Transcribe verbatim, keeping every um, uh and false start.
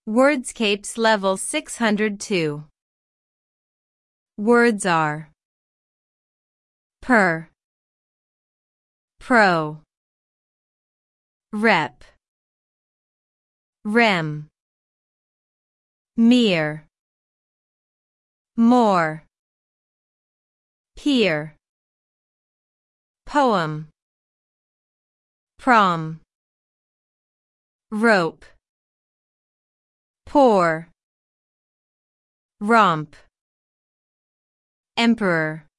Wordscapes Level six hundred two. Words are per, pro, rep, rem, mere, more, peer, poem, prom, rope, pour, romp, emperor.